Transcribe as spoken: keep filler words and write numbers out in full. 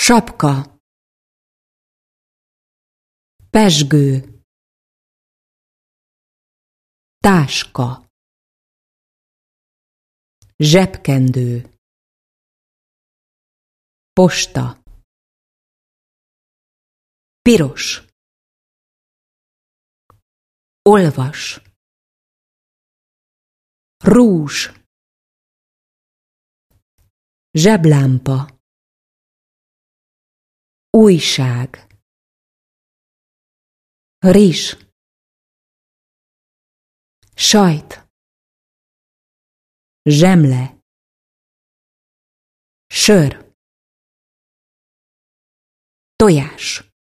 sapka, pezsgő, táska, zsebkendő, posta, piros, olvas, rúzs, zseblámpa, újság, rizs, sajt, zsemle, sör, tojás.